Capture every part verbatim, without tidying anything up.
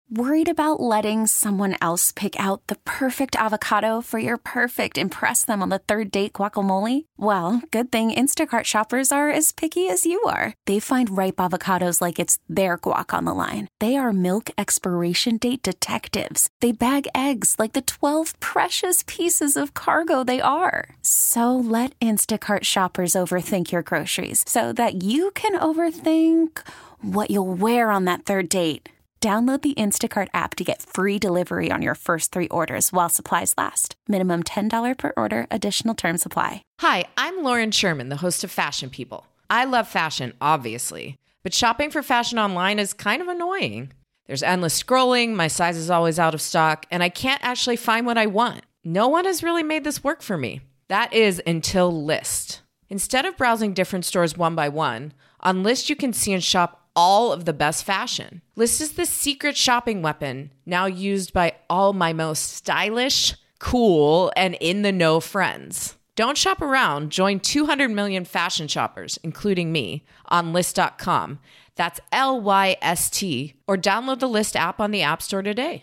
Worried about letting someone else pick out the perfect avocado for your perfect impress them on the third date guacamole? Well, good thing Instacart shoppers are as picky as you are. They find ripe avocados like it's their guac on the line. They are milk expiration date detectives. They bag eggs like the twelve precious pieces of cargo they are. So let Instacart shoppers overthink your groceries so that you can overthink what you'll wear on that third date. Download the Instacart app to get free delivery on your first three orders while supplies last. Minimum ten dollars per order. Additional terms apply. Hi, I'm Lauren Sherman, the host of Fashion People. I love fashion, obviously, but shopping for fashion online is kind of annoying. There's endless scrolling, my size is always out of stock, and I can't actually find what I want. No one has really made this work for me. That is until Lyst. Instead of browsing different stores one by one, on Lyst you can see and shop all of the best fashion. Lyst is the secret shopping weapon now used by all my most stylish, cool, and in-the-know friends. Don't shop around. Join two hundred million fashion shoppers, including me, on Lyst dot com. That's L Y S T. Or download the Lyst app on the App Store today.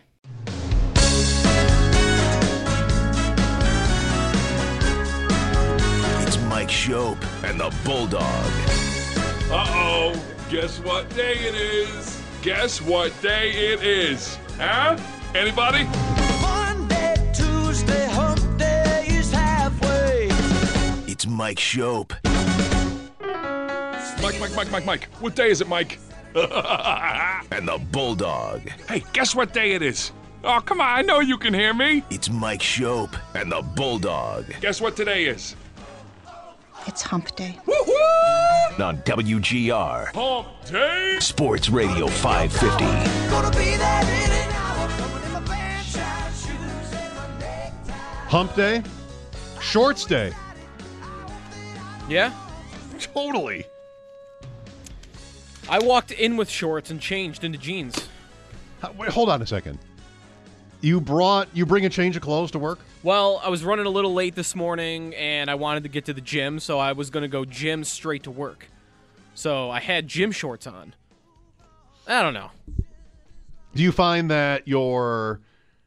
It's Mike Schopp and the Bulldog. Uh-oh. Guess what day it is? Guess what day it is? Huh? Anybody? Monday, Tuesday, hump day is halfway. It's Mike Schopp. Mike, Mike, Mike, Mike, Mike. What day is it, Mike? And the Bulldog. Hey, guess what day it is? Oh, come on. I know you can hear me. It's Mike Schopp and the Bulldog. Guess what today is? It's hump day. Woo-hoo! On W G R. Hump day. Sports Radio five fifty. Gonna be there in an hour, coming in my franchise shoes and my necktie. Hump day? Shorts day. Yeah? Totally. I walked in with shorts and changed into jeans. How, wait, hold on a second. You brought, you bring a change of clothes to work? Well, I was running a little late this morning, and I wanted to get to the gym, so I was going to go gym straight to work. So I had gym shorts on. I don't know. Do you find that your...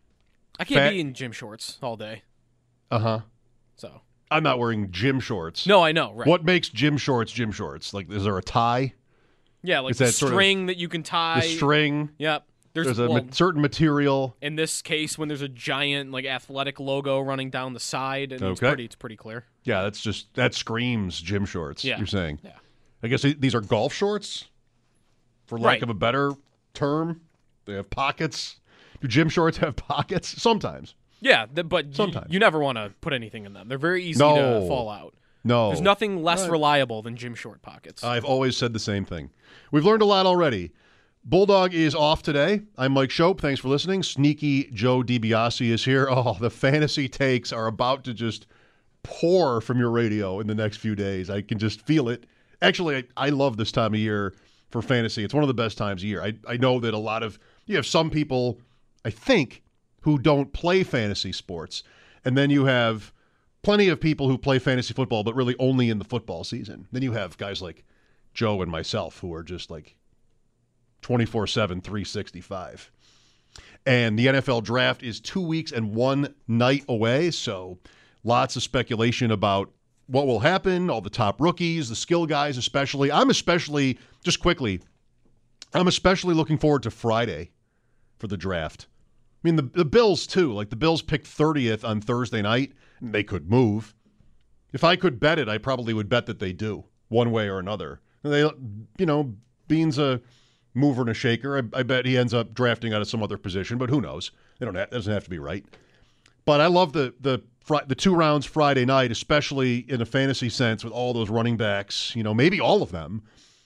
I can't fat... be in gym shorts all day. Uh-huh. So. I'm not wearing gym shorts. No, I know, right. What makes gym shorts gym shorts? Like, is there a tie? Yeah, like is the that sort string of, that you can tie. The string. Yep. There's, there's a well, ma- certain material. In this case, when there's a giant, like, athletic logo running down the side, and okay. it's pretty, it's pretty clear. Yeah, that's just, that screams gym shorts, yeah. you're saying. Yeah. I guess these are golf shorts, for lack right. of a better term. They have pockets. Do gym shorts have pockets? Sometimes. Yeah, th- but Sometimes. You, you never want to put anything in them. They're very easy no. to fall out. No. There's nothing less right. reliable than gym short pockets. I've always said the same thing. We've learned a lot already. Bulldog is off today. I'm Mike Schopp. Thanks for listening. Sneaky Joe DiBiase is here. Oh, the fantasy takes are about to just pour from your radio in the next few days. I can just feel it. Actually, I, I love this time of year for fantasy. It's one of the best times of year. I, I know that a lot of, you have some people, I think, who don't play fantasy sports. And then you have plenty of people who play fantasy football, but really only in the football season. Then you have guys like Joe and myself who are just like twenty-four seven, three sixty-five. And the N F L draft is two weeks and one night away, so lots of speculation about what will happen, all the top rookies, the skill guys especially. I'm especially, just quickly, I'm especially looking forward to Friday for the draft. I mean, the, the Bills, too. Like, the Bills picked thirtieth on Thursday night, and they could move. If I could bet it, I probably would bet that they do, one way or another. And they, you know, Bean's a mover and a shaker. I, I bet he ends up drafting out of some other position, but who knows? They don't have, it doesn't have to be right. But I love the the the two rounds Friday night, especially in a fantasy sense with all those running backs, you know, maybe all of them,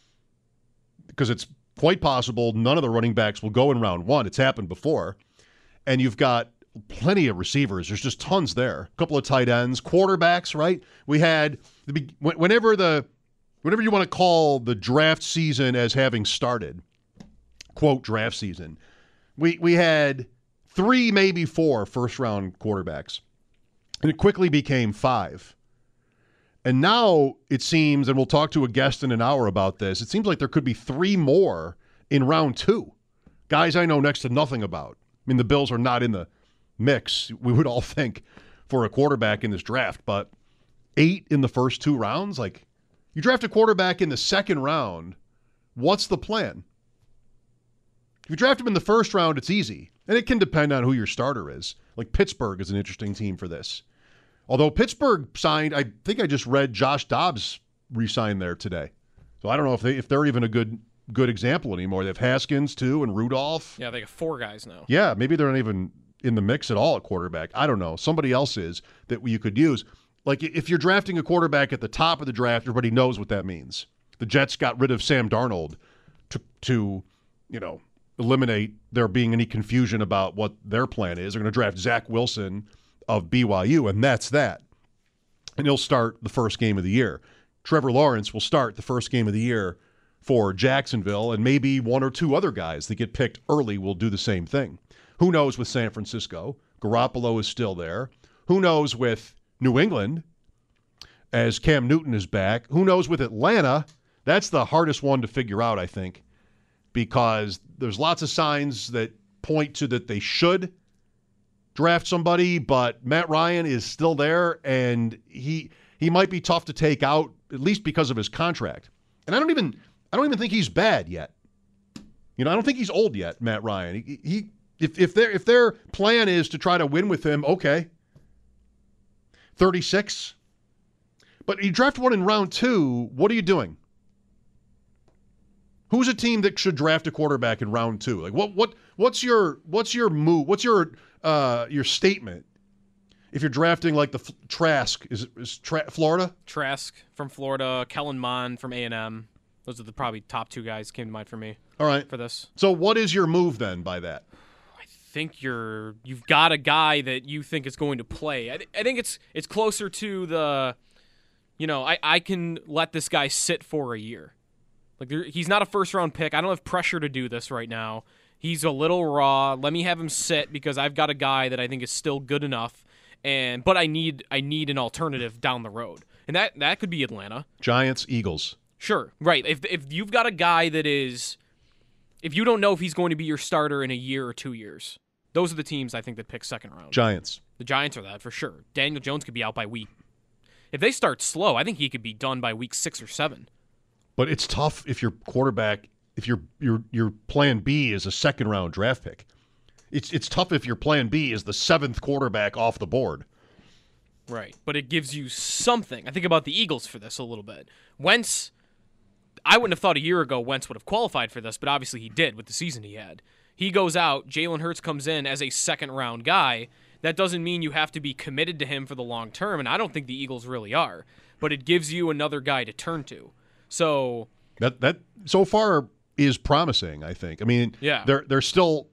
because it's quite possible none of the running backs will go in round one. It's happened before. And you've got plenty of receivers. There's just tons there. A couple of tight ends, quarterbacks, right? We had, the whenever the, whenever you want to call the draft season as having started, quote, draft season, we we had three, maybe four first-round quarterbacks. And it quickly became five. And now it seems, and we'll talk to a guest in an hour about this, it seems like there could be three more in round two. Guys I know next to nothing about. I mean, the Bills are not in the mix, we would all think, for a quarterback in this draft, but eight in the first two rounds? Like, you draft a quarterback in the second round, what's the plan? If you draft him in the first round, it's easy. And it can depend on who your starter is. Like, Pittsburgh is an interesting team for this. Although Pittsburgh signed, I think I just read Josh Dobbs re-signed there today. So I don't know if, they, if they're even a good good example anymore. They have Haskins, too, and Rudolph. Yeah, they got four guys now. Yeah, maybe they're not even in the mix at all at quarterback. I don't know. Somebody else is that you could use. Like, if you're drafting a quarterback at the top of the draft, everybody knows what that means. The Jets got rid of Sam Darnold to, to you know, eliminate there being any confusion about what their plan is. They're going to draft Zach Wilson of B Y U, and that's that. And he'll start the first game of the year. Trevor Lawrence will start the first game of the year for Jacksonville, and maybe one or two other guys that get picked early will do the same thing. Who knows with San Francisco? Garoppolo is still there. Who knows with New England as Cam Newton is back? Who knows with Atlanta? That's the hardest one to figure out, I think, because there's lots of signs that point to that they should draft somebody, but Matt Ryan is still there, and he he might be tough to take out, at least because of his contract. And I don't even I don't even think he's bad yet. You know, I don't think he's old yet, Matt Ryan. He, he if if their if their plan is to try to win with him, okay. thirty-six. But you draft one in round two, what are you doing? Who's a team that should draft a quarterback in round two? Like what what what's your what's your move? What's your uh, your statement? If you're drafting like the F- Trask, is it is Tra- Florida? Trask from Florida, Kellen Mond from A and M. Those are the probably top two guys came to mind for me. All right. For this. So what is your move then by that? I think you're you've got a guy that you think is going to play. I, th- I think it's it's closer to the, you know, I, I can let this guy sit for a year. Like there, he's not a first round pick. I don't have pressure to do this right now. He's a little raw. Let me have him sit because I've got a guy that I think is still good enough. And but I need I need an alternative down the road. And that that could be Atlanta. Giants, Eagles. Sure. Right. If if you've got a guy that is if you don't know if he's going to be your starter in a year or two years, those are the teams I think that pick second round. Giants. The Giants are that for sure. Daniel Jones could be out by week. If they start slow, I think he could be done by week six or seven. But it's tough if your quarterback, if your your your plan B is a second round draft pick. It's it's tough if your plan B is the seventh quarterback off the board. Right. But it gives you something. I think about the Eagles for this a little bit. Wentz, I wouldn't have thought a year ago Wentz would have qualified for this, but obviously he did with the season he had. He goes out, Jalen Hurts comes in as a second round guy. That doesn't mean you have to be committed to him for the long term, and I don't think the Eagles really are. But it gives you another guy to turn to. So that that so far is promising, I think. I mean, yeah. they're they're still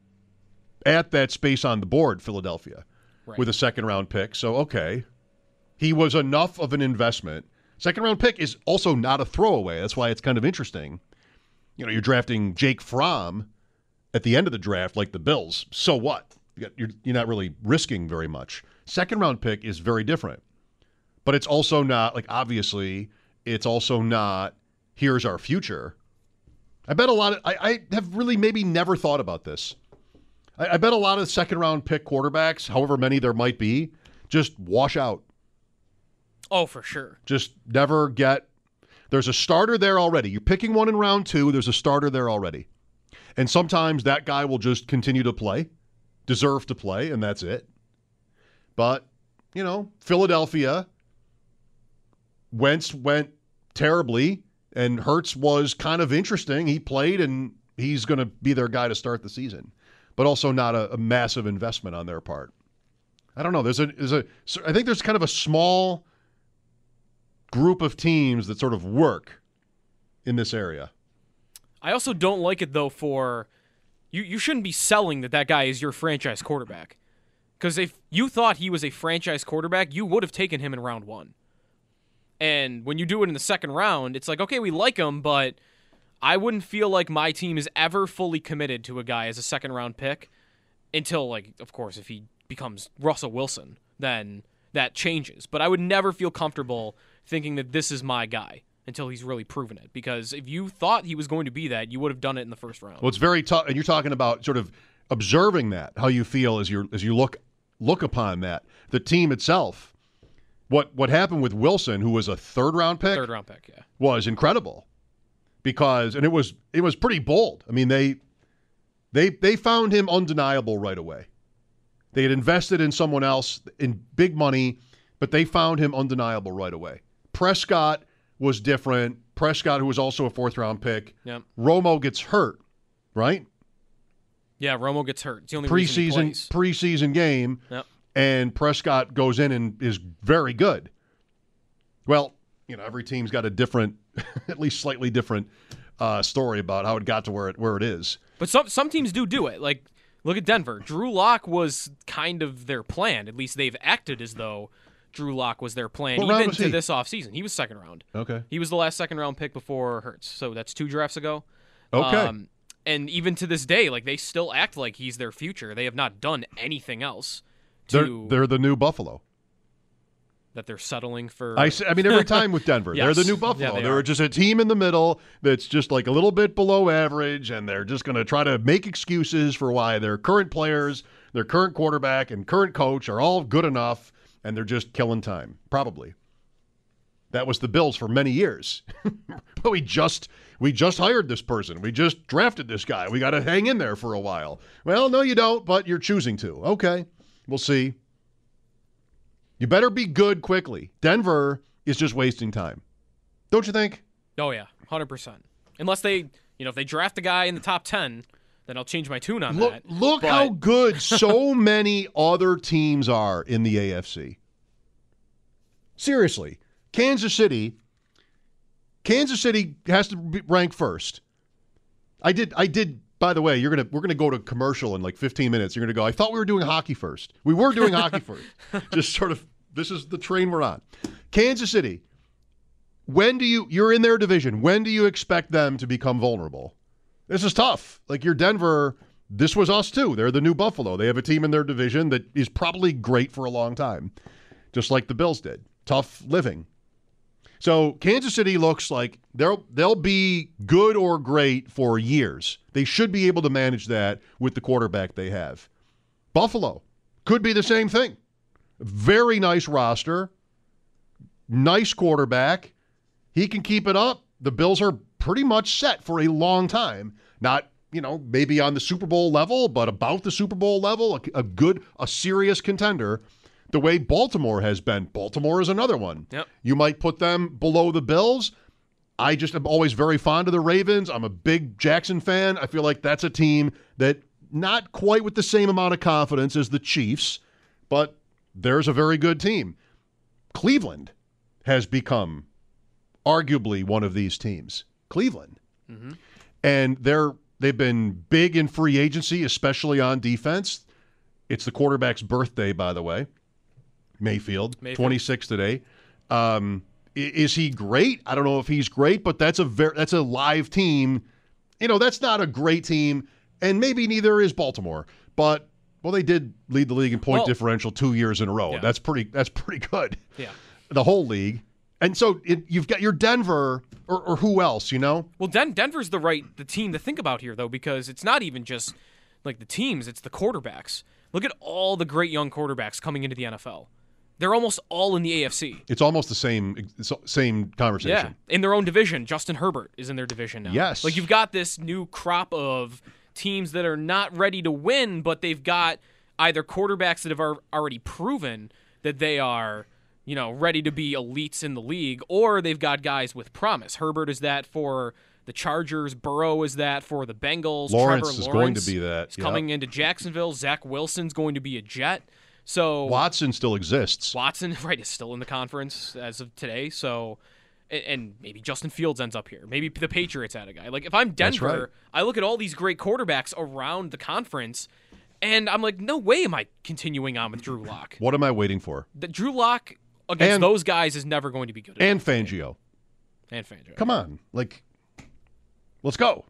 at that space on the board, Philadelphia, right. with a second round pick. So okay, he was enough of an investment. Second round pick is also not a throwaway. That's why it's kind of interesting. You know, you're drafting Jake Fromm at the end of the draft, like the Bills. So what? You got, you're you're not really risking very much. Second round pick is very different, but it's also not like obviously it's also not. Here's our future. I bet a lot of, I, I have really maybe never thought about this. I, I bet a lot of second round pick quarterbacks, however many there might be, just wash out. Oh, for sure. Just never get, there's a starter there already. You're picking one in round two, there's a starter there already. And sometimes that guy will just continue to play, deserve to play, and that's it. But, you know, Philadelphia, Wentz went terribly. And Hurts was kind of interesting. He played, and he's going to be their guy to start the season, but also not a, a massive investment on their part. I don't know. There's a, there's a, I think there's kind of a small group of teams that sort of work in this area. I also don't like it, though, for you, you shouldn't be selling that that guy is your franchise quarterback. Because if you thought he was a franchise quarterback, you would have taken him in round one. And when you do it in the second round, it's like, okay, we like him, but I wouldn't feel like my team is ever fully committed to a guy as a second-round pick until, like, of course, if he becomes Russell Wilson, then that changes. But I would never feel comfortable thinking that this is my guy until he's really proven it. Because if you thought he was going to be that, you would have done it in the first round. Well, it's very tough, and you're talking about sort of observing that, how you feel as you as you look look upon that. The team itself, what what happened with Wilson, who was a third round pick, Third round pick, yeah. was incredible. Because and it was it was pretty bold. I mean, they they they found him undeniable right away. They had invested in someone else in big money, but they found him undeniable right away. Prescott was different. Prescott, who was also a fourth round pick. Yep. Romo gets hurt, right? Yeah, Romo gets hurt. It's the only reason he Preseason plays. preseason game, Yep. and Prescott goes in and is very good. Well, you know, every team's got a different, at least slightly different uh, story about how it got to where it where it is. But some some teams do do it. Like, look at Denver. Drew Lock was kind of their plan. At least they've acted as though Drew Lock was their plan, What round even was to he? this offseason. He was second round. Okay. He was the last second round pick before Hurts. So that's two drafts ago. Okay. Um, and even to this day, like, they still act like he's their future. They have not done anything else They're, to they're the new Buffalo. that they're settling for. I, s- I mean, every time with Denver, they're the Yes. new Yeah, Buffalo. they they're are. just a team in the middle that's just like a little bit below average, and they're just going to try to make excuses for why their current players, their current quarterback, and current coach are all good enough, and they're just killing time. Probably. That was the Bills for many years. But we just we just hired this person. We just drafted this guy. We got to hang in there for a while. Well, no, you don't, but you're choosing to. Okay, we'll see. You better be good quickly. Denver is just wasting time. Don't you think? Oh, yeah, one hundred percent. Unless they, you know, if they draft a guy in the top ten, then I'll change my tune on Look, that. look But- how good so many other teams are in the A F C. Seriously, Kansas City, Kansas City has to be ranked first. I did, I did. By the way, you're gonna we're gonna go to commercial in like fifteen minutes. You're gonna go. I thought we were doing hockey first. We were doing hockey first. Just sort of. This is the train we're on. Kansas City. When do you? You're in their division. When do you expect them to become vulnerable? This is tough. Like, you're Denver. This was us too. They're the new Buffalo. They have a team in their division that is probably great for a long time, just like the Bills did. Tough living. So Kansas City looks like they'll they'll be good or great for years. They should be able to manage that with the quarterback they have. Buffalo could be the same thing. Very nice roster, nice quarterback. He can keep it up. The Bills are pretty much set for a long time. Not, you know, maybe on the Super Bowl level, but about the Super Bowl level, a, a good, a serious contender. The way Baltimore has been. Baltimore is another one. Yep. You might put them below the Bills. I just am always very fond of the Ravens. I'm a big Jackson fan. I feel like that's a team that not quite with the same amount of confidence as the Chiefs, but there's a very good team. Cleveland has become arguably one of these teams. Cleveland. Mm-hmm. And they're they've been big in free agency, especially on defense. It's the quarterback's birthday, by the way. Mayfield, Mayfield. twenty-six today. Um, i- is he great? I don't know if he's great, but that's a ver- that's a live team. You know, that's not a great team, and maybe neither is Baltimore. But well, they did lead the league in point Well- differential two years in a row. Yeah. That's pretty. That's pretty good. Yeah. The whole league, and so it, you've got your Denver, or, or who else? You know, Well, Den- Denver's the right the team to think about here, though, because it's not even just like the teams; it's the quarterbacks. Look at all the great young quarterbacks coming into the N F L. They're almost all in the A F C. it's almost the same same conversation. Yeah, in their own division. Justin Herbert is in their division now. Yes. Like, you've got this new crop of teams that are not ready to win, but they've got either quarterbacks that have ar- already proven that they are, you know, ready to be elites in the league, or they've got guys with promise. Herbert is that for the Chargers. Burrow is that for the Bengals. Lawrence Trevor is Lawrence going to be that, is yeah. coming into Jacksonville. Zach Wilson's going to be a Jet. So Watson still exists. Watson, right, is still in the conference as of today. So, and, and maybe Justin Fields ends up here. Maybe the Patriots add a guy. Like, if I'm That's Denver, right. I look at all these great quarterbacks around the conference, and I'm like, no way am I continuing on with Drew Lock. What am I waiting for? The Drew Lock against And- those guys is never going to be good. And enough. Fangio. and Fangio. Come on, like, let's go.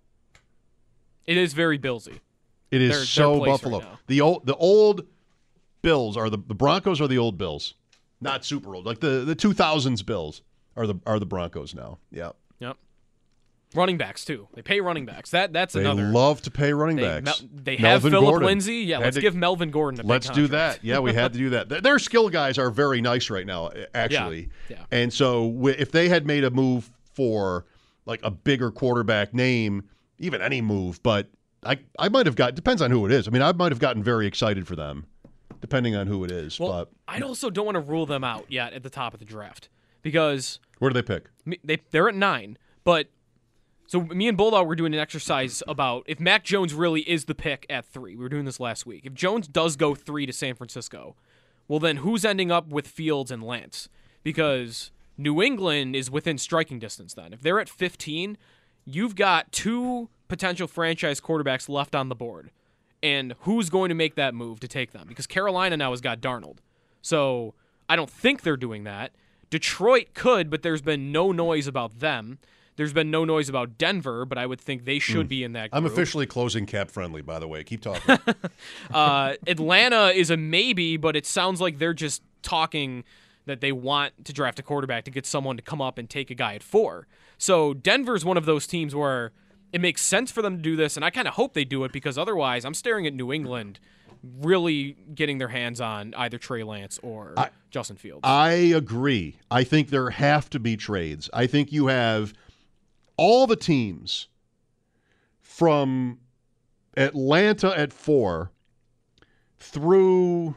It is very Billsy. It is Their- their so place Buffalo. right now. the old the old Bills are the the Broncos are the old Bills, not super old. Like the the two thousands Bills are the are the Broncos now. Yeah. Yep. Running backs too. They pay running backs. That that's They another. love to pay running They, backs. Mel- they have Melvin Phillip Gordon. Lindsay. Yeah, Had let's to- give Melvin Gordon a big Let's do contract. that. Yeah, we had to do that. Their- Their skill guys are very nice right now, actually. Yeah, yeah. And so wi- if they had made a move for like a bigger quarterback name, even any move, but I I might have got depends on who it is. I mean, I might have gotten very excited for them, depending on who it is. Well, but I also don't want to rule them out yet at the top of the draft because where do they pick? me- they they're at nine, but. So me and Bulldog were doing an exercise about if Mac Jones really is the pick at three. We were doing this last week. If Jones does go three to San Francisco, well then who's ending up with Fields and Lance? Because New England is within striking distance then. If they're at fifteen, you've got two potential franchise quarterbacks left on the board. And who's going to make that move to take them? Because Carolina now has got Darnold. So I don't think they're doing that. Detroit could, but there's been no noise about them. There's been no noise about Denver, but I would think they should be in that group. I'm officially closing cap friendly, by the way. Keep talking. uh, Atlanta is a maybe, but it sounds like they're just talking that they want to draft a quarterback to get someone to come up and take a guy at four. So Denver's one of those teams where it makes sense for them to do this, and I kind of hope they do it because otherwise I'm staring at New England really getting their hands on either Trey Lance or I, Justin Fields. I agree. I think there have to be trades. I think you have all the teams from Atlanta at four through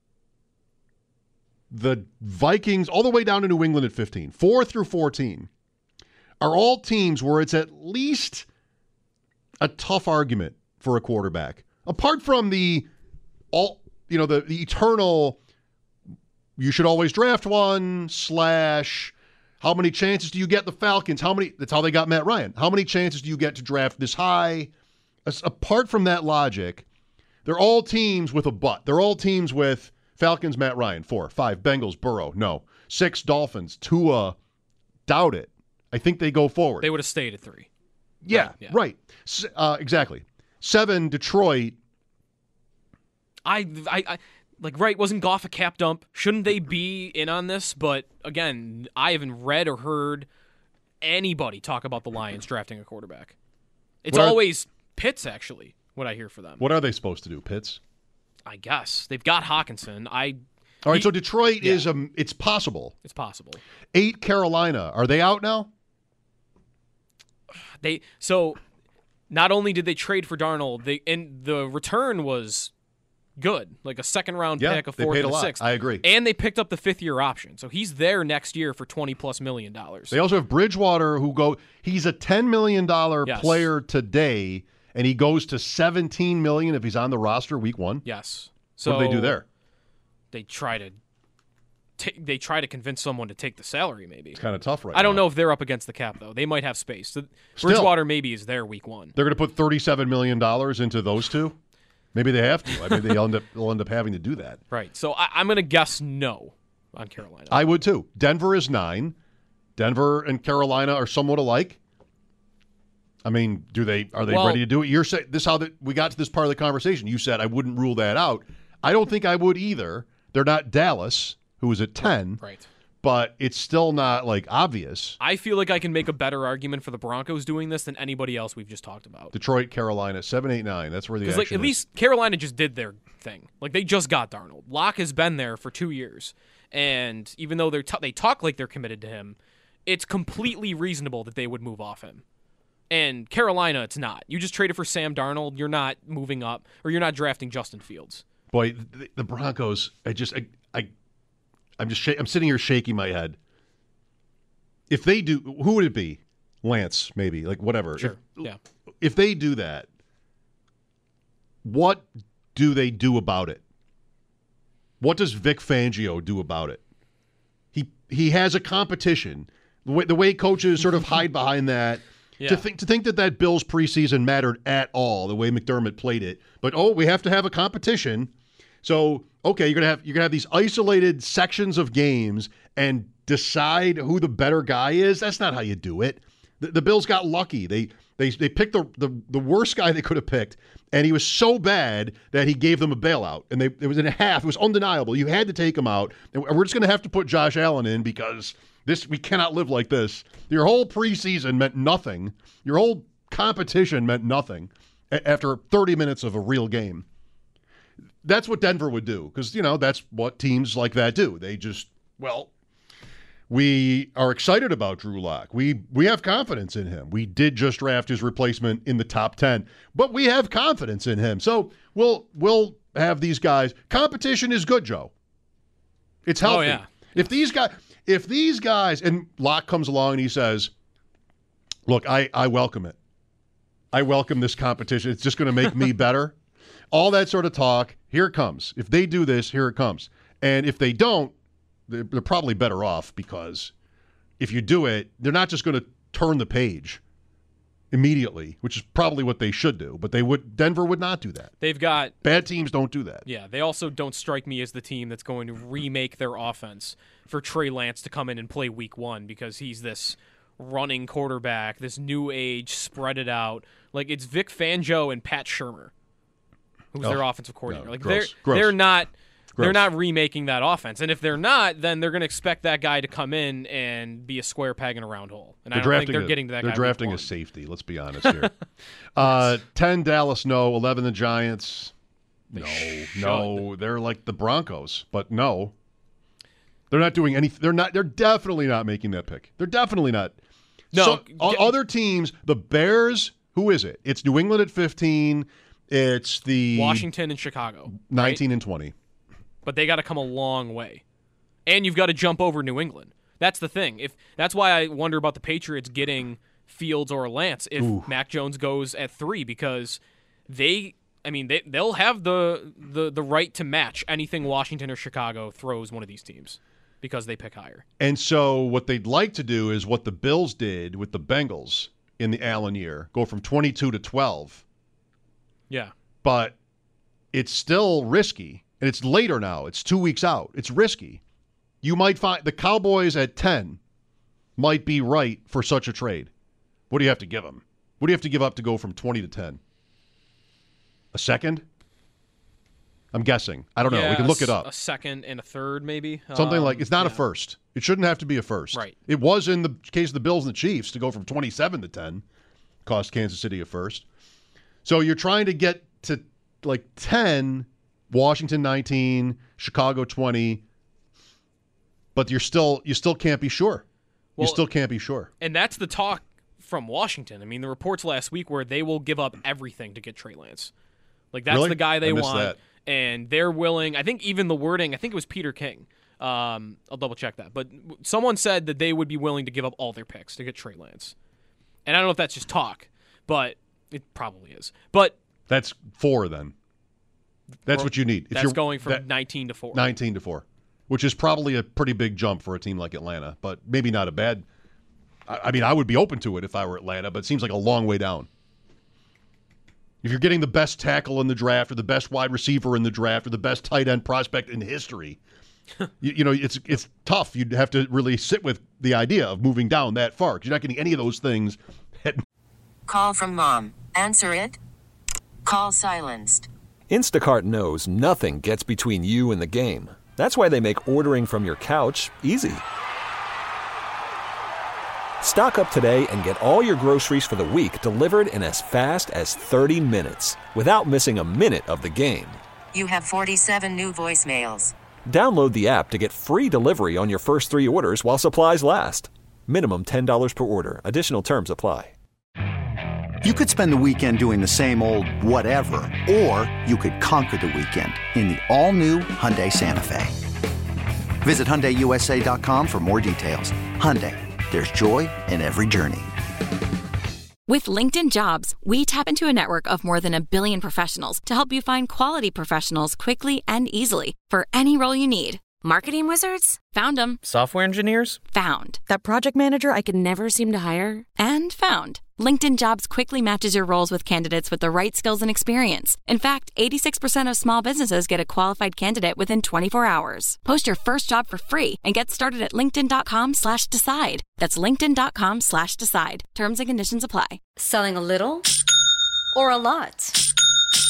the Vikings all the way down to New England at fifteen, four through fourteen, are all teams where it's at least a tough argument for a quarterback. Apart from the all, you know, the, the eternal, you should always draft one, slash, how many chances do you get the Falcons? How many, that's how they got Matt Ryan. How many chances do you get to draft this high? As, apart from that logic, they're all teams with a butt. They're all teams with Falcons, Matt Ryan, four. Five, Bengals, Burrow, no. Six, Dolphins, Tua, doubt it. I think they go forward. They would have stayed at three. Yeah, Right, yeah. right. S- Uh, exactly. Seven, Detroit. I, I, I, like, right, wasn't Goff a cap dump? Shouldn't they be in on this? But, again, I haven't read or heard anybody talk about the Lions drafting a quarterback. It's What are- always Pitts, actually, what I hear for them. What are they supposed to do, Pitts? I guess. They've got Hawkinson. I. All right, he- so Detroit yeah. is, um, it's possible. It's possible. Eight, Carolina. Are they out now? They So, not only did they trade for Darnold, they and the return was good, like a second-round Yeah, pick, a they fourth, paid a and a lot. sixth. I agree. And they picked up the fifth-year option, so he's there next year for twenty-plus million dollars. They also have Bridgewater, who go. He's a ten million dollars Yes. player today, and he goes to seventeen million dollars if he's on the roster week one. Yes. So What do they do there? They try to ta- they try to convince someone to take the salary, maybe. It's kind of tough right I don't now. know if they're up agast the cap, though. They might have space. So Still. Bridgewater maybe is there week one. They're going to put thirty-seven million dollars into those two? Maybe they have to. I mean, they'll end up, they'll end up having to do that. Right. So I, I'm going to guess no on Carolina. I would too. Denver is nine. Denver and Carolina are somewhat alike. I mean, do they are they Well- ready to do it? You're saying this is how that we got to this part of the conversation. You said I wouldn't rule that out. I don't think I would either. They're not Dallas, who is at ten, right. but it's still not like obvious. I feel like I can make a better argument for the Broncos doing this than anybody else we've just talked about. Detroit, Carolina, seven, eight, nine. That's where the Because action like at is. least Carolina just did their thing. Like they just got Darnold. Locke has been there for two years, and even though they're t- they talk like they're committed to him, it's completely reasonable that they would move off him. And Carolina, it's not. You just traded for Sam Darnold. You're not moving up, or you're not drafting Justin Fields. Boy, the, the Broncos. I just, I, I I'm just, sh- I'm sitting here shaking my head. If they do, who would it be? Lance, maybe, like whatever. Sure. If, Yeah. if they do that, what do they do about it? What does Vic Fangio do about it? He he has a competition. The way, the way coaches sort of hide behind that. Yeah. To think to think that that Bills preseason mattered at all, the way McDermott played it. But oh, we have to have a competition. So okay, you're gonna have you're gonna have these isolated sections of games and decide who the better guy is. That's not how you do it. The, the Bills got lucky. They they they picked the, the the worst guy they could have picked, and he was so bad that he gave them a bailout. And they it was in a half. It was undeniable. You had to take him out, and we're just gonna have to put Josh Allen in because This we cannot live like this. Your whole preseason meant nothing. Your whole competition meant nothing a- after thirty minutes of a real game. That's what Denver would do because, you know, that's what teams like that do. They just, well, we are excited about Drew Lock. We we have confidence in him. We did just draft his replacement in the top ten, but we have confidence in him. So we'll we'll have these guys. Competition is good, Joe. It's healthy. Oh, yeah. If these guys, if these guys, and Locke comes along and he says, "Look, I I welcome it. I welcome this competition. It's just going to make me better." All that sort of talk. Here it comes. If they do this, here it comes. And if they don't, they're, they're probably better off because if you do it, they're not just going to turn the page immediately, which is probably what they should do. But they would. Denver would not do that. They've got bad teams don't do that. Yeah, they also don't strike me as the team that's going to remake their offense for Trey Lance to come in and play week one because he's this running quarterback, this new age, spread it out. Like it's Vic Fangio and Pat Shurmur, who's Oh, their offensive coordinator. no, like gross, they're gross. they're not Gross. they're not remaking that offense. And if they're not, then they're going to expect that guy to come in and be a square peg in a round hole. And They're I don't think drafting they're a, getting to that They're guy. drafting week a one. safety. Let's be honest here. uh, ten Dallas, no. Eleven the Giants. They No, should. no. They're like the Broncos, but no. They're not doing anything. They're not. They're definitely not making that pick. They're definitely not. No, So, o- get- other teams, the Bears. Who is it? It's New England at fifteen. It's the Washington and Chicago. nineteen right? and twenty. But they got to come a long way. And you've got to jump over New England. That's the thing. If that's why I wonder about the Patriots getting Fields or Lance if Ooh. Mac Jones goes at three because they I mean they they'll have the, the the right to match anything Washington or Chicago throws one of these teams because they pick higher. And so what they'd like to do is what the Bills did with the Bengals in the Allen year, go from twenty-two to twelve. Yeah. But it's still risky. And it's later now. It's two weeks out. It's risky. You might find the Cowboys at ten might be right for such a trade. What do you have to give them? What do you have to give up to go from twenty to ten? A second? I'm guessing. I don't know. Yeah, We can a look it s- up. A second and a third, maybe. Something Um, like it's not a yeah. first. It shouldn't have to be a first. Right. It was in the case of the Bills and the Chiefs to go from twenty-seven to ten, cost Kansas City a first. So you're trying to get to like ten, Washington nineteen, Chicago twenty, but you're still you still can't be sure. Well, you still can't be sure. And that's the talk from Washington. I mean, the reports last week where they will give up everything to get Trey Lance. Like that's Really? the guy they I missed want, that. and they're willing. I think even the wording. I think it was Peter King. Um, I'll double check that, but someone said that they would be willing to give up all their picks to get Trey Lance. And I don't know if that's just talk, but it probably is. But That's four then. That's Or- what you need. If that's you're- going from that- nineteen to four. nineteen to four, which is probably a pretty big jump for a team like Atlanta, but maybe not a bad. I, I mean, I would be open to it if I were Atlanta, but it seems like a long way down. If you're getting the best tackle in the draft or the best wide receiver in the draft or the best tight end prospect in history, you, you know, it's it's tough. You'd have to really sit with the idea of moving down that far because you're not getting any of those things. At Call from mom. Answer it. Call silenced. Instacart knows nothing gets between you and the game. That's why they make ordering from your couch easy. Stock up today and get all your groceries for the week delivered in as fast as thirty minutes without missing a minute of the game. You have forty-seven new voicemails. Download the app to get free delivery on your first three orders while supplies last. Minimum ten dollars per order. Additional terms apply. You could spend the weekend doing the same old whatever, or you could conquer the weekend in the all-new Hyundai Santa Fe. Visit Hyundai U S A dot com for more details. Hyundai, there's joy in every journey. With LinkedIn Jobs, we tap into a network of more than a billion professionals to help you find quality professionals quickly and easily for any role you need. Marketing wizards? Found them. Software engineers? Found. That project manager I could never seem to hire? And found. LinkedIn Jobs quickly matches your roles with candidates with the right skills and experience. In fact, eighty-six percent of small businesses get a qualified candidate within twenty-four hours. Post your first job for free and get started at linkedin.com slash decide. That's linkedin.com slash decide. Terms and conditions apply. Selling a little or a lot?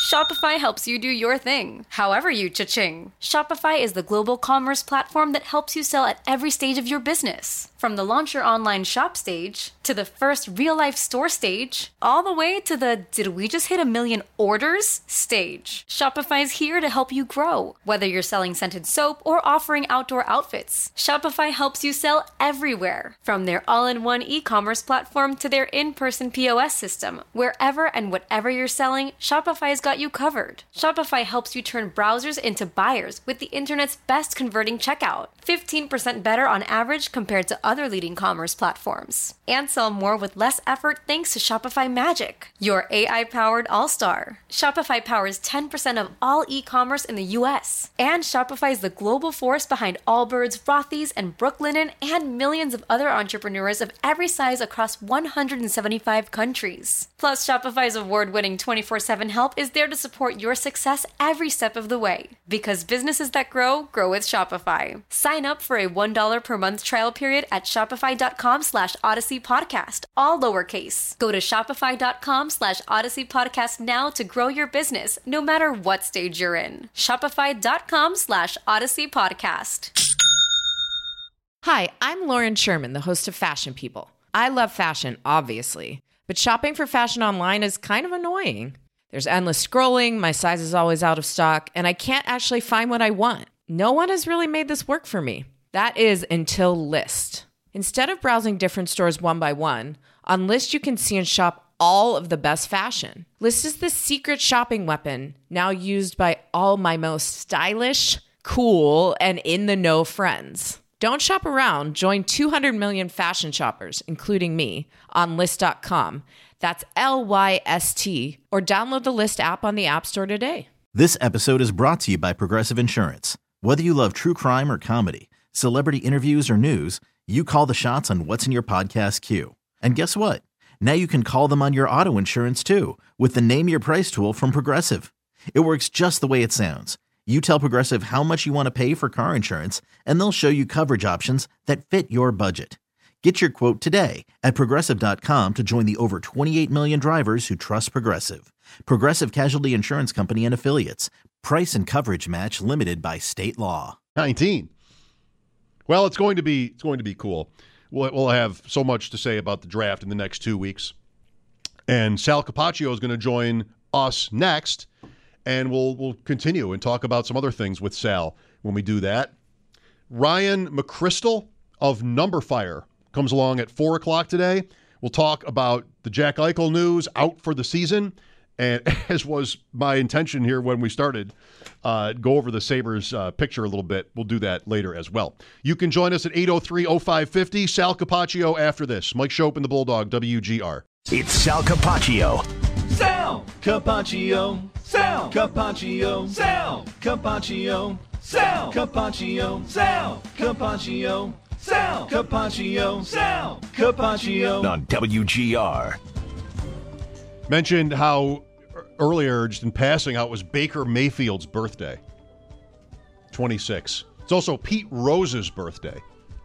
Shopify helps you do your thing, however you cha-ching. Shopify is the global commerce platform that helps you sell at every stage of your business. From the launch your online shop stage, to the first real-life store stage, all the way to the did we just hit a million orders stage. Shopify's here to help you grow. Whether you're selling scented soap or offering outdoor outfits, Shopify helps you sell everywhere. From their all-in-one e-commerce platform to their in-person P O S system, wherever and whatever you're selling, Shopify's got you covered. Shopify helps you turn browsers into buyers with the internet's best converting checkout. fifteen percent better on average compared to other leading commerce platforms. And sell more with less effort thanks to Shopify Magic, your A I-powered all-star. Shopify powers ten percent of all e-commerce in the U S. And Shopify is the global force behind Allbirds, Rothy's, and Brooklinen, and millions of other entrepreneurs of every size across one hundred seventy-five countries. Plus, Shopify's award-winning twenty-four seven help is there to support your success every step of the way. Because businesses that grow, grow with Shopify. Sign up for a one dollar per month trial period at shopify.com slash Odyssey Podcast, all lowercase. Go to shopify.com slash Odyssey Podcast now to grow your business, no matter what stage you're in. Shopify.com slash Odyssey Podcast. Hi, I'm Lauren Sherman, the host of Fashion People. I love fashion, obviously, but shopping for fashion online is kind of annoying. There's endless scrolling, my size is always out of stock, and I can't actually find what I want. No one has really made this work for me. That is until Lyst. Instead of browsing different stores one by one, on Lyst you can see and shop all of the best fashion. Lyst is the secret shopping weapon now used by all my most stylish, cool, and in-the-know friends. Don't shop around. Join two hundred million fashion shoppers, including me, on Lyst dot com. That's L Y S T, or download the Lyst app on the App Store today. This episode is brought to you by Progressive Insurance. Whether you love true crime or comedy, celebrity interviews or news, you call the shots on what's in your podcast queue. And guess what? Now you can call them on your auto insurance too, with the Name Your Price tool from Progressive. It works just the way it sounds. You tell Progressive how much you want to pay for car insurance, and they'll show you coverage options that fit your budget. Get your quote today at Progressive dot com to join the over twenty-eight million drivers who trust Progressive. Progressive Casualty Insurance Company and Affiliates. Price and coverage match limited by state law. nineteen. Well, it's going to be it's going to be cool. We'll, we'll have so much to say about the draft in the next two weeks. And Sal Capaccio is going to join us next, and we'll we'll continue and talk about some other things with Sal when we do that. Ryan McChrystal of Number Fire comes along at four o'clock today. We'll talk about the Jack Eichel news, out for the season, and as was my intention here when we started, uh, go over the Sabres uh, picture a little bit. We'll do that later as well. You can join us at eight oh three oh five fifty. Sal Capaccio after this. Mike Shope and the Bulldog, W G R. It's Sal Capaccio. Sal Capaccio. Sal Capaccio. Sal Capaccio. Sal Capaccio. Sal Capaccio. Sal Capaccio. Sal Capaccio. On W G R. Mentioned how earlier, just in passing, how it was Baker Mayfield's birthday. twenty-six. It's also Pete Rose's birthday.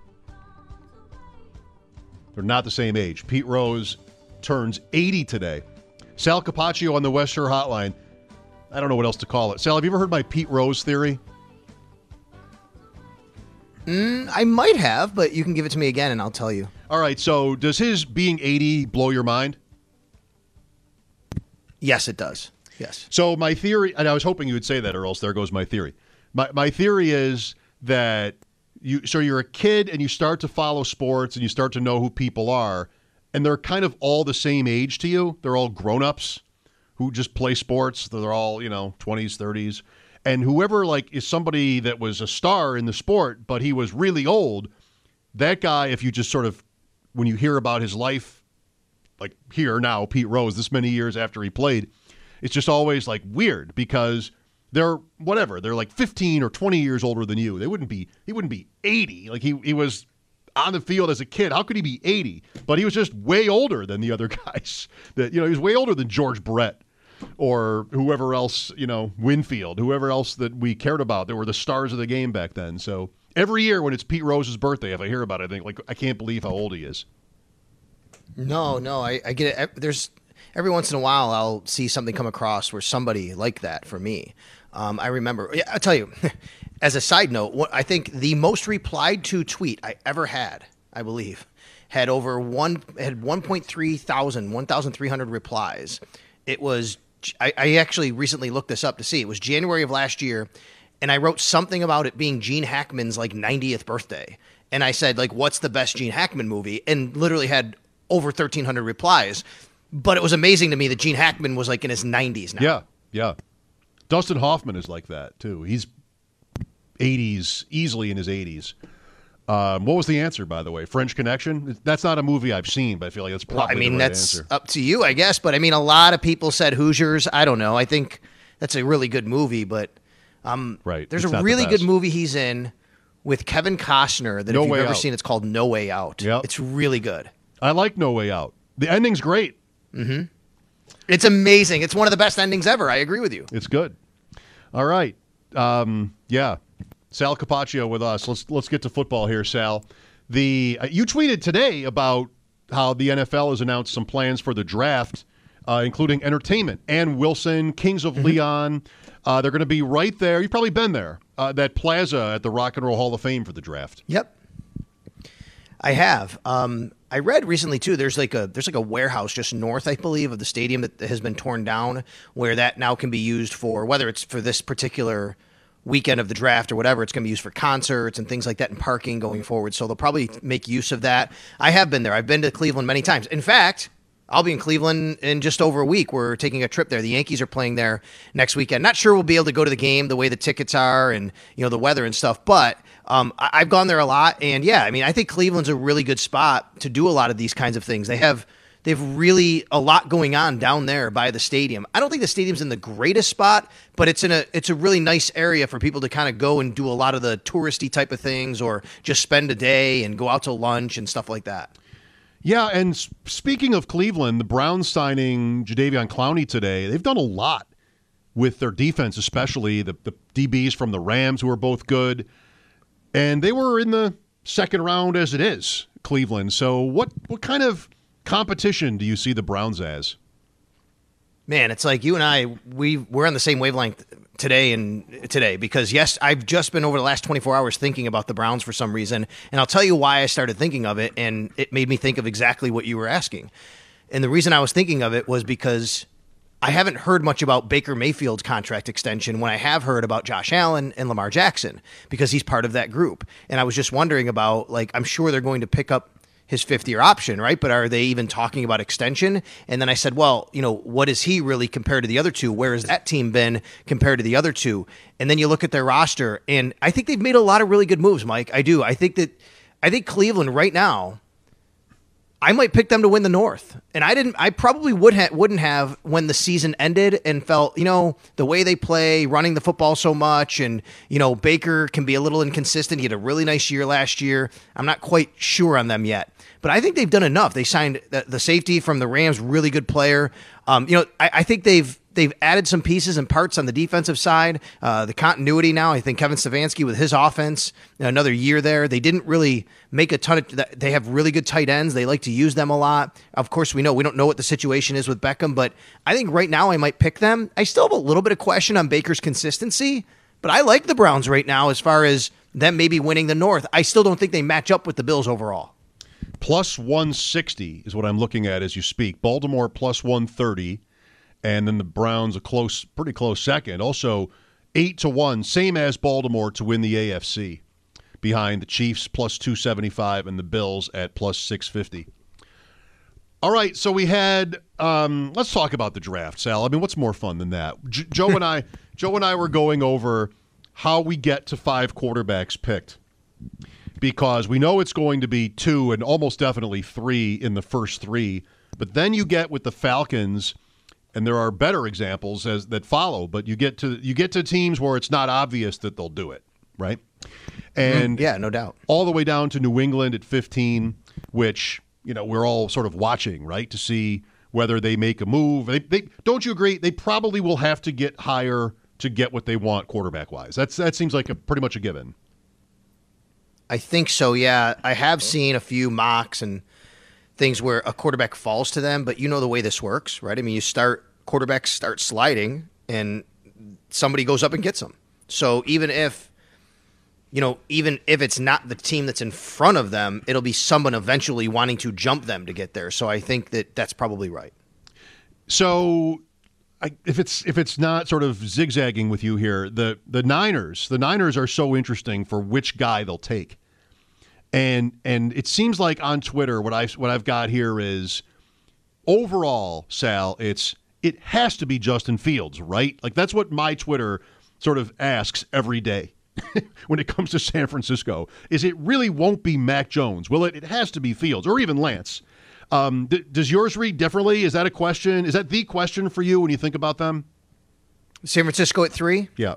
They're not the same age. Pete Rose turns eighty today. Sal Capaccio on the West Shore Hotline. I don't know what else to call it. Sal, have you ever heard my Pete Rose theory? Mm, I might have, but you can give it to me again and I'll tell you. All right, so does his being eighty blow your mind? Yes, it does. Yes. So my theory, and I was hoping you would say that, or else there goes my theory. My my theory is that you, so you're a kid and you start to follow sports and you start to know who people are, and they're kind of all the same age to you. They're all grown-ups who just play sports. They're all, you know, twenties, thirties. And whoever, like, is somebody that was a star in the sport, but he was really old, that guy, if you just sort of, when you hear about his life, like here now, Pete Rose, this many years after he played, it's just always, like, weird because they're, whatever, they're like fifteen or twenty years older than you. They wouldn't be, he wouldn't be eighty. Like, he, he was on the field as a kid. How could he be eighty? But he was just way older than the other guys. That, you know, he was way older than George Brett. Or whoever else, you know, Winfield, whoever else that we cared about. They were the stars of the game back then. So every year when it's Pete Rose's birthday, if I hear about it, I think, like, I can't believe how old he is. No, no, I, I get it. There's, every once in a while I'll see something come across where somebody like that for me. Um, I remember, yeah, I'll tell you, as a side note, what I think the most replied to tweet I ever had, I believe, had over one, had one point three thousand, one thousand three hundred replies. It was, I, I actually recently looked this up to see, it was January of last year, and I wrote something about it being Gene Hackman's like ninetieth birthday. And I said, like, what's the best Gene Hackman movie? And literally had over thirteen hundred replies. But it was amazing to me that Gene Hackman was like in his nineties now. Yeah, yeah. Dustin Hoffman is like that, too. He's eighties, easily in his eighties. Um, what was the answer, by the way? French Connection? That's not a movie I've seen, but I feel like that's probably well, I mean, the right that's answer. up to you, I guess. But, I mean, a lot of people said Hoosiers. I don't know. I think that's a really good movie. But um, right. there's It's a not the really best. good movie he's in with Kevin Costner that No if you've Way ever Out. seen, it's called No Way Out. Yep. It's really good. I like No Way Out. The ending's great. Mm-hmm. It's amazing. It's one of the best endings ever. I agree with you. It's good. All right. Um, yeah. Sal Capaccio with us. Let's let's get to football here, Sal. The uh, you tweeted today about how the N F L has announced some plans for the draft, uh, including entertainment. Ann Wilson, Kings of Mm-hmm. Leon. Uh, they're going to be right there. You've probably been there. Uh, that plaza at the Rock and Roll Hall of Fame for the draft. Yep. I have. Um, I read recently too. There's like a there's like a warehouse just north, I believe, of the stadium that has been torn down, where that now can be used for whether it's for this particular weekend of the draft or whatever. It's going to be used for concerts and things like that and parking going forward. So they'll probably make use of that. I have been there. I've been to Cleveland many times. In fact, I'll be in Cleveland in just over a week. We're taking a trip there. The Yankees are playing there next weekend. Not sure we'll be able to go to the game the way the tickets are and, you know, the weather and stuff, but um, I- I've gone there a lot. And yeah, I mean, I think Cleveland's a really good spot to do a lot of these kinds of things. They have, they've really a lot going on down there by the stadium. I don't think the stadium's in the greatest spot, but it's in a, it's a really nice area for people to kind of go and do a lot of the touristy type of things or just spend a day and go out to lunch and stuff like that. Yeah, and s- speaking of Cleveland, the Browns signing Jadeveon Clowney today, they've done a lot with their defense, especially the, the D Bs from the Rams, who are both good. And they were in the second round as it is, Cleveland. So what, what kind of competition do you see the Browns as? Man, it's like you and I, we, we're on the same wavelength today and today because, yes, I've just been over the last twenty-four hours thinking about the Browns for some reason, and I'll tell you why I started thinking of it, and it made me think of exactly what you were asking. And the reason I was thinking of it was because I haven't heard much about Baker Mayfield's contract extension when I have heard about Josh Allen and Lamar Jackson because he's part of that group. And I was just wondering about, like, I'm sure they're going to pick up his fifth-year option, right? But are they even talking about extension? And then I said, well, you know, what is he really compared to the other two? Where has that team been compared to the other two? And then you look at their roster, and I think they've made a lot of really good moves, Mike. I do. I think that I think Cleveland right now, I might pick them to win the North. And I didn't. I probably would ha- wouldn't have when the season ended and felt, you know, the way they play, running the football so much, and, you know, Baker can be a little inconsistent. He had a really nice year last year. I'm not quite sure on them yet. But I think they've done enough. They signed the, the safety from the Rams, really good player. Um, you know, I, I think they've they've added some pieces and parts on the defensive side. Uh, the continuity now, I think Kevin Stefanski with his offense, another year there. They didn't really make a ton of – they have really good tight ends. They like to use them a lot. Of course, we know we don't know what the situation is with Beckham, but I think right now I might pick them. I still have a little bit of question on Baker's consistency, but I like the Browns right now as far as them maybe winning the North. I still don't think they match up with the Bills overall. Plus one sixty is what I'm looking at as you speak. Baltimore plus one thirty, and then the Browns a close, pretty close second. Also eight to one, same as Baltimore to win the A F C, behind the Chiefs plus two seventy-five and the Bills at plus six fifty. All right, so we had. Um, let's talk about the draft, Sal. I mean, what's more fun than that? J- Joe and I, Joe and I were going over how we get to five quarterbacks picked. Because we know it's going to be two and almost definitely three in the first three. But then you get with the Falcons, and there are better examples as that follow, but you get to you get to teams where it's not obvious that they'll do it, right? And yeah, no doubt. All the way down to New England at fifteen, which, you know, we're all sort of watching, right, to see whether they make a move. They, they don't you agree? They probably will have to get higher to get what they want quarterback-wise. That's that seems like a pretty much a given. I think so, yeah. I have seen a few mocks and things where a quarterback falls to them, but you know the way this works, right? I mean, you start quarterbacks start sliding, and somebody goes up and gets them. So even if, you know, even if it's not the team that's in front of them, it'll be someone eventually wanting to jump them to get there. So I think that that's probably right. So I, if it's if it's not sort of zigzagging with you here, the the Niners, the Niners are so interesting for which guy they'll take. And and it seems like on Twitter, what I what I've got here is overall, Sal, it's it has to be Justin Fields, right? Like that's what my Twitter sort of asks every day when it comes to San Francisco. Is it really won't be Mac Jones? Will it? It has to be Fields or even Lance. Um, th- does yours read differently? Is that a question? Is that the question for you when you think about them? San Francisco at three? Yeah.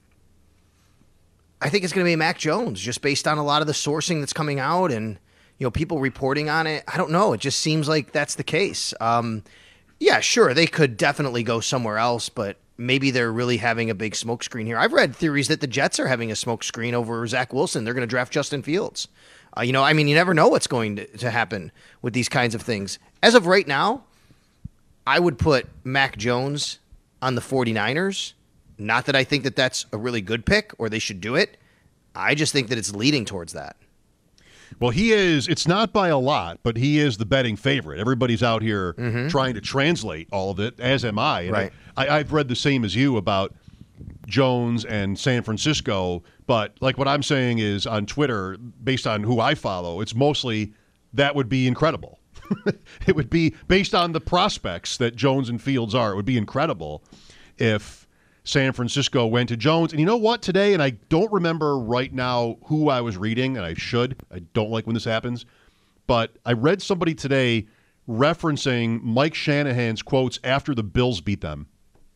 I think it's going to be Mac Jones, just based on a lot of the sourcing that's coming out and, you know, people reporting on it. I don't know. It just seems like that's the case. Um, yeah, sure, they could definitely go somewhere else, but maybe they're really having a big smokescreen here. I've read theories that the Jets are having a smokescreen over Zach Wilson. They're going to draft Justin Fields. Uh, you know, I mean, you never know what's going to, to happen with these kinds of things. As of right now, I would put Mac Jones on the 49ers. Not that I think that that's a really good pick or they should do it. I just think that it's leading towards that. Well, he is, it's not by a lot, but he is the betting favorite. Everybody's out here mm-hmm. trying to translate all of it, as am I. And right. I, I, I've read the same as you about Jones and San Francisco, but like what I'm saying is on Twitter, based on who I follow, it's mostly that would be incredible. It would be based on the prospects that Jones and Fields are. It would be incredible if San Francisco went to Jones. And you know what, today, and I don't remember right now who I was reading, and I should. I don't like when this happens. But I read somebody today referencing Mike Shanahan's quotes after the Bills beat them.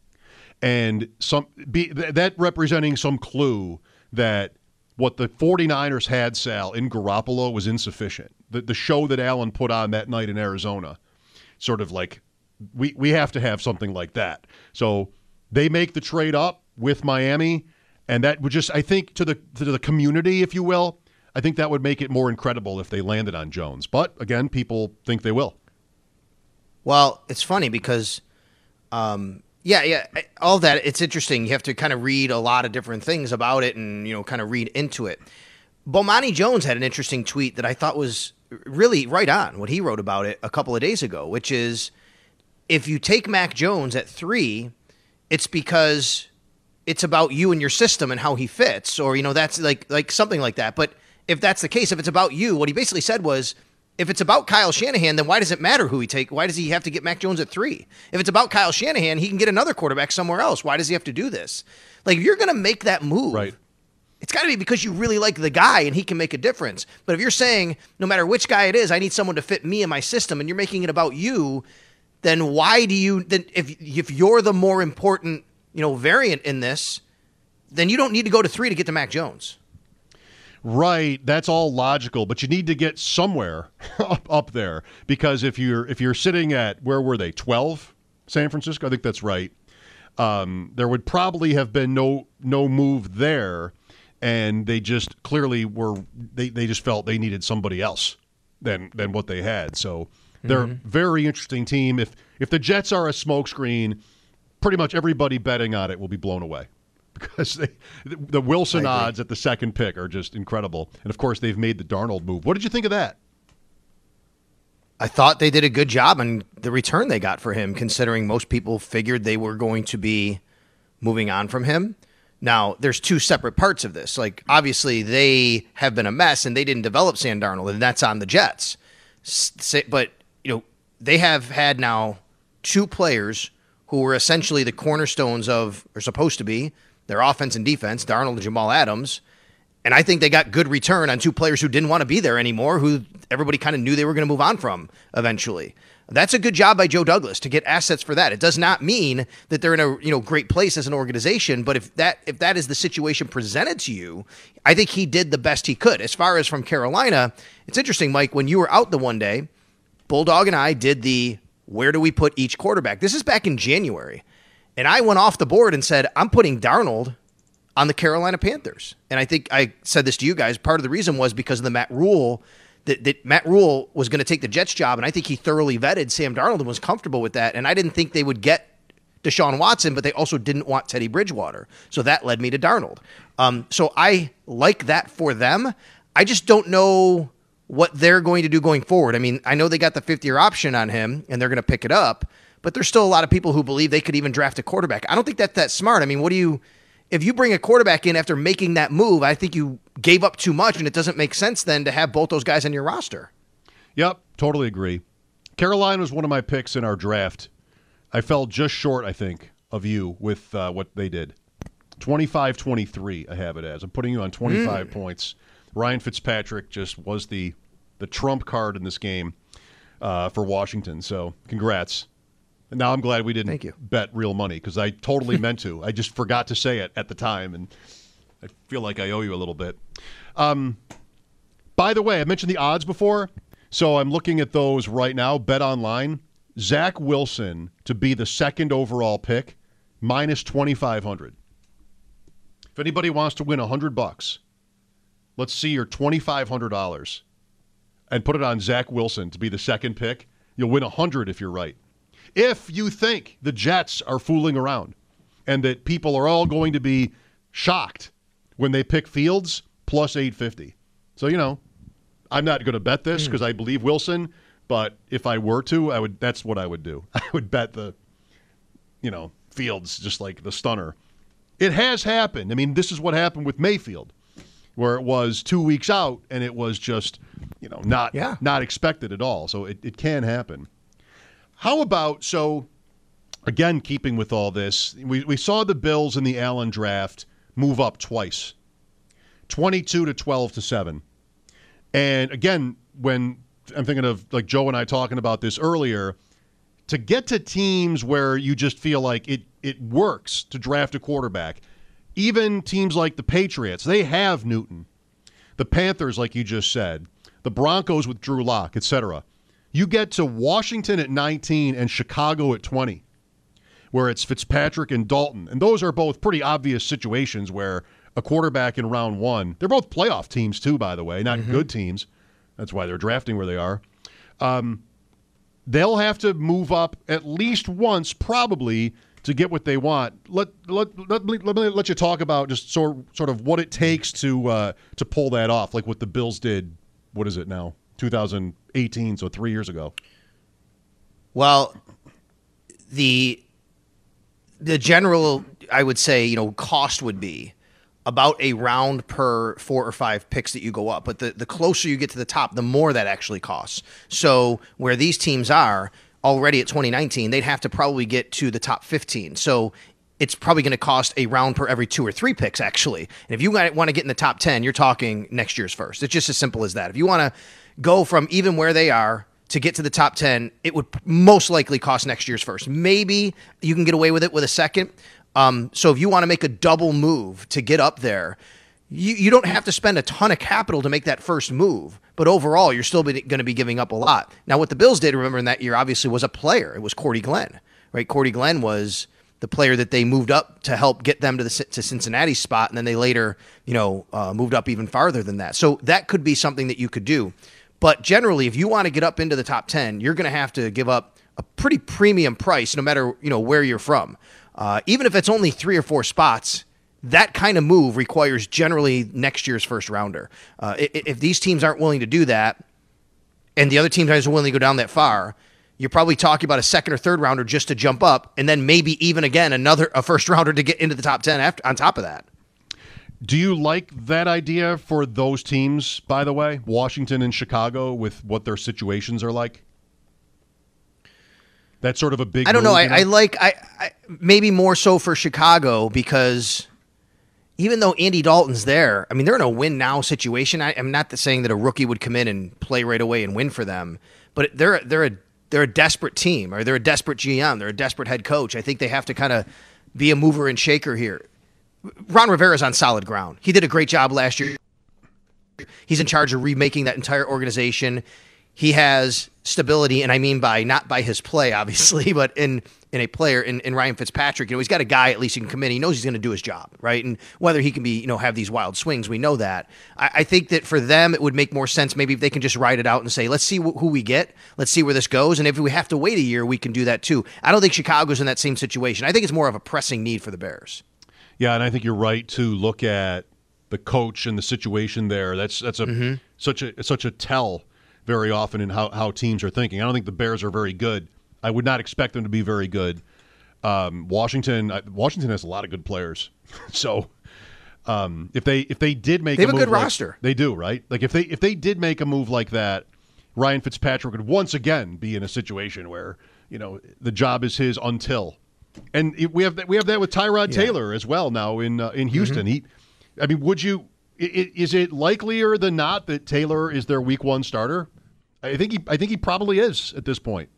And some be, that representing some clue that what the 49ers had, Sal, in Garoppolo was insufficient. The, the show that Allen put on that night in Arizona, sort of like, we, we have to have something like that. So they make the trade up with Miami, and that would just, I think, to the to the community, if you will, I think that would make it more incredible if they landed on Jones. But, again, people think they will. Well, it's funny because, um, yeah, yeah, all of that, it's interesting. You have to kind of read a lot of different things about it and, you know, kind of read into it. Bomani Jones had an interesting tweet that I thought was really right on what he wrote about it a couple of days ago, which is if you take Mac Jones at three, it's because it's about you and your system and how he fits, or, you know, that's like like something like that. But if that's the case, if it's about you, what he basically said was, if it's about Kyle Shanahan, then why does it matter who he take? Why does he have to get Mac Jones at three? If it's about Kyle Shanahan, he can get another quarterback somewhere else. Why does he have to do this? Like, if you're going to make that move, right, it's got to be because you really like the guy and he can make a difference. But if you're saying, no matter which guy it is, I need someone to fit me and my system, and you're making it about you, then why do you, then if if you're the more important, you know, variant in this, then you don't need to go to three to get to Mac Jones. Right, that's all logical, but you need to get somewhere up, up there, because if you're if you're sitting at, where were they, twelve, San Francisco? I think that's right. Um, there would probably have been no no move there, and they just clearly were they, they just felt they needed somebody else than than what they had. So they're mm-hmm. a very interesting team. If if the Jets are a smokescreen, pretty much everybody betting on it will be blown away. Because they, the Wilson odds at the second pick are just incredible. And, of course, they've made the Darnold move. What did you think of that? I thought they did a good job on the return they got for him, considering most people figured they were going to be moving on from him. Now, there's two separate parts of this. Like, obviously, they have been a mess, and they didn't develop Sam Darnold, and that's on the Jets. But, you know, they have had now two players who were essentially the cornerstones of, or supposed to be, their offense and defense, Darnold and Jamal Adams. And I think they got good return on two players who didn't want to be there anymore, who everybody kind of knew they were going to move on from eventually. That's a good job by Joe Douglas to get assets for that. It does not mean that they're in a, you know, great place as an organization, but if that if that is the situation presented to you, I think he did the best he could. As far as from Carolina, it's interesting, Mike, when you were out the one day, Bulldog and I did the where do we put each quarterback? This is back in January. And I went off the board and said, I'm putting Darnold on the Carolina Panthers. And I think I said this to you guys. Part of the reason was because of the Matt Rule that, that Matt Rule was going to take the Jets job, and I think he thoroughly vetted Sam Darnold and was comfortable with that. And I didn't think they would get Deshaun Watson, but they also didn't want Teddy Bridgewater. So that led me to Darnold. Um, so I like that for them. I just don't know what they're going to do going forward. I mean, I know they got the fifth-year option on him, and they're going to pick it up, but there's still a lot of people who believe they could even draft a quarterback. I don't think that's that smart. I mean, what do you – if you bring a quarterback in after making that move, I think you gave up too much, and it doesn't make sense then to have both those guys on your roster. Yep, totally agree. Carolina was one of my picks in our draft. I fell just short, I think, of you with uh, what they did. twenty-five twenty-three, I have it as. I'm putting you on twenty-five mm. points. Ryan Fitzpatrick just was the the trump card in this game uh, for Washington. So congrats. And now I'm glad we didn't Thank you. bet real money because I totally meant to. I just forgot to say it at the time, and I feel like I owe you a little bit. Um, by the way, I mentioned the odds before, so I'm looking at those right now. Bet Online. Zach Wilson to be the second overall pick, minus twenty-five hundred. If anybody wants to win one hundred bucks, let's see your twenty-five hundred dollars and put it on Zach Wilson to be the second pick. You'll win one hundred if you're right. If you think the Jets are fooling around and that people are all going to be shocked when they pick Fields, plus eight fifty. So, you know, I'm not going to bet this because I believe Wilson. But if I were to, I would. That's what I would do. I would bet the, you know, Fields, just like the stunner. It has happened. I mean, this is what happened with Mayfield, where it was two weeks out and it was just, you know, not yeah. not expected at all. So it, it can happen. How about, so, again, keeping with all this, we, we saw the Bills in the Allen draft move up twice, twenty-two to twelve to seven. And, again, when I'm thinking of like Joe and I talking about this earlier, to get to teams where you just feel like it it works to draft a quarterback, even teams like the Patriots, they have Newton. The Panthers, like you just said, the Broncos with Drew Lock, et cetera. You get to Washington at nineteen and Chicago at twenty, where it's Fitzpatrick and Dalton. And those are both pretty obvious situations where a quarterback in round one, they're both playoff teams too, by the way, not mm-hmm. good teams. That's why they're drafting where they are. Um, they'll have to move up at least once, probably, to get what they want. Let let let, let, let me let you talk about just sort sort of what it takes to uh, to pull that off, like what the Bills did. What is it now? two thousand eighteen, so three years ago. Well, the the general, I would say, you know, cost would be about a round per four or five picks that you go up. But the, the closer you get to the top, the more that actually costs. So where these teams are already at twenty nineteen, they'd have to probably get to the top fifteen. So it's probably going to cost a round per every two or three picks, actually. And if you want to get in the top ten, you're talking next year's first. It's just as simple as that. If you want to go from even where they are to get to the top ten, it would most likely cost next year's first. Maybe you can get away with it with a second. Um, so if you want to make a double move to get up there, you, you don't have to spend a ton of capital to make that first move. But overall, you're still going to be giving up a lot. Now, what the Bills did, remember, in that year, obviously, was a player. It was Cordy Glenn, right? Cordy Glenn was the player that they moved up to help get them to the to Cincinnati's spot, and then they later, you know, uh, moved up even farther than that. So that could be something that you could do. But generally, if you want to get up into the top ten, you're going to have to give up a pretty premium price, no matter, you know, where you're from. Uh, even if it's only three or four spots, that kind of move requires generally next year's first rounder. Uh, if these teams aren't willing to do that, and the other teams aren't willing to go down that far, you're probably talking about a second or third rounder just to jump up, and then maybe even again another a first rounder to get into the top ten after, on top of that. Do you like that idea for those teams, by the way, Washington and Chicago, with what their situations are like? That's sort of a big I don't move, know. I, you know? I like I, I maybe more so for Chicago, because even though Andy Dalton's there, I mean, they're in a win now situation. I, I'm not saying that a rookie would come in and play right away and win for them, but they're they're a they're a desperate team, or they're a desperate G M, they're a desperate head coach. I think they have to kind of be a mover and shaker here. Ron Rivera's on solid ground. He did a great job last year. He's in charge of remaking that entire organization. He has stability, and I mean by not by his play, obviously, but in in a player in, in Ryan Fitzpatrick. You know, he's got a guy at least he can come in. He knows he's going to do his job, right? And whether he can be, you know, have these wild swings, we know that. I, I think that for them, it would make more sense maybe if they can just ride it out and say, let's see wh- who we get. Let's see where this goes. And if we have to wait a year, we can do that too. I don't think Chicago's in that same situation. I think it's more of a pressing need for the Bears. Yeah, and I think you're right to look at the coach and the situation there. That's that's a mm-hmm. such a such a tell very often in how, how teams are thinking. I don't think the Bears are very good. I would not expect them to be very good. Um, Washington, Washington has a lot of good players. So um, if they if they did make they have a, a move good like, roster, they do, right? Like if they if they did make a move like that, Ryan Fitzpatrick would once again be in a situation where you know the job is his until, and it, we have that we have that with Tyrod yeah. Taylor as well now in uh, in Houston. Mm-hmm. He, I mean, would you? Is it likelier than not that Taylor is their week one starter? I think he I think he probably is at this point.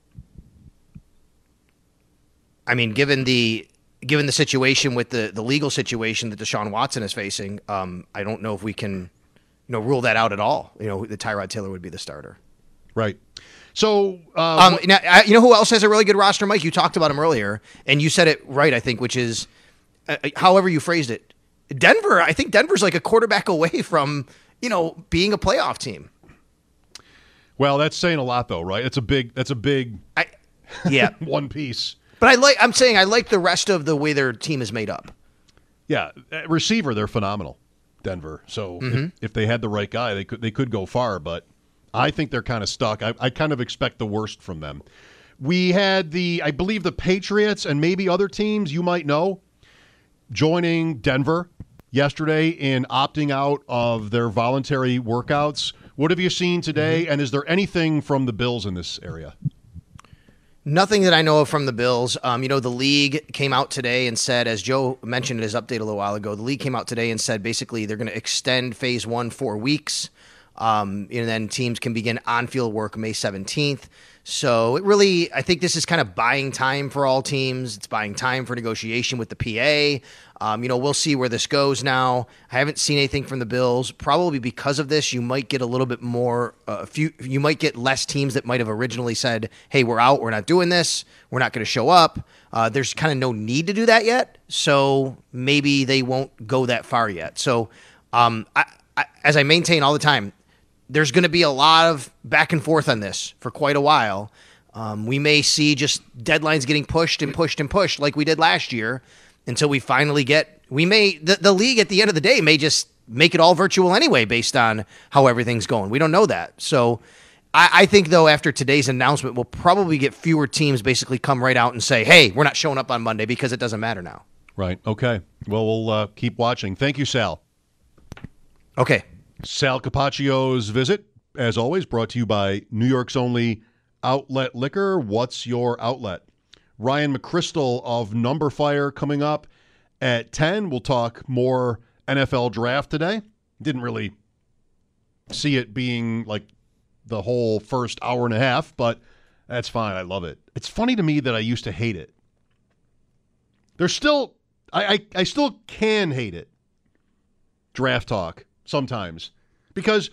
I mean, given the given the situation with the, the legal situation that Deshaun Watson is facing, um, I don't know if we can, you know, rule that out at all. You know, that Tyrod Taylor would be the starter. Right. So, uh, um, now, I, you know who else has a really good roster, Mike? You talked about him earlier, and you said it right, I think, which is, uh, however you phrased it, Denver. I think Denver's like a quarterback away from, you know, being a playoff team. Well, that's saying a lot, though, right? It's a big. That's a big. I, yeah, one piece. But I like. I'm saying I like the rest of the way their team is made up. Yeah, at receiver, they're phenomenal, Denver. So mm-hmm. if, if they had the right guy, they could they could go far. But I think they're kind of stuck. I, I kind of expect the worst from them. We had the, I believe, the Patriots and maybe other teams you might know joining Denver yesterday in opting out of their voluntary workouts. What have you seen today? Mm-hmm. And is there anything from the Bills in this area? Nothing that I know of from the Bills. Um, you know, the league came out today and said, as Joe mentioned in his update a little while ago, the league came out today and said basically they're going to extend phase one four weeks. Um, and then teams can begin on-field work May seventeenth. So it really, I think this is kind of buying time for all teams. It's buying time for negotiation with the P A. Um, you know, we'll see where this goes now. I haven't seen anything from the Bills. Probably because of this, you might get a little bit more, a uh, few, you might get less teams that might have originally said, hey, we're out, we're not doing this, we're not going to show up. Uh, there's kind of no need to do that yet. So maybe they won't go that far yet. So um, I, I, as I maintain all the time, there's going to be a lot of back and forth on this for quite a while. Um, we may see just deadlines getting pushed and pushed and pushed like we did last year until we finally get, we may, the, the league at the end of the day may just make it all virtual anyway based on how everything's going. We don't know that. So I, I think, though, after today's announcement, we'll probably get fewer teams basically come right out and say, hey, we're not showing up on Monday because it doesn't matter now. Right. Okay. Well, we'll uh, keep watching. Thank you, Sal. Okay. Sal Capaccio's visit, as always, brought to you by New York's only outlet liquor. What's your outlet? Ryan McChrystal of Number Fire coming up at ten. We'll talk more N F L draft today. Didn't really see it being like the whole first hour and a half, but that's fine. I love it. It's funny to me that I used to hate it. There's still, I, I, I still can hate it. Draft talk. Sometimes, because